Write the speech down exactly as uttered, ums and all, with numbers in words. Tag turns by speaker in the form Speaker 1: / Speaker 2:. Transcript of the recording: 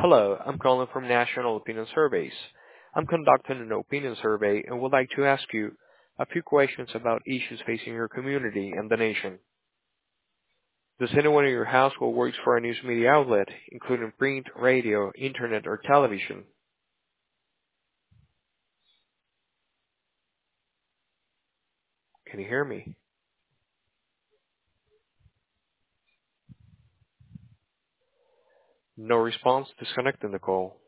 Speaker 1: Hello, I'm calling from National Opinion Surveys. I'm conducting an opinion survey and would like to ask you a few questions about issues facing your community and the nation. Does anyone in your household works for a news media outlet, including print, radio, internet, or television? Can you hear me? No response. Disconnecting the call.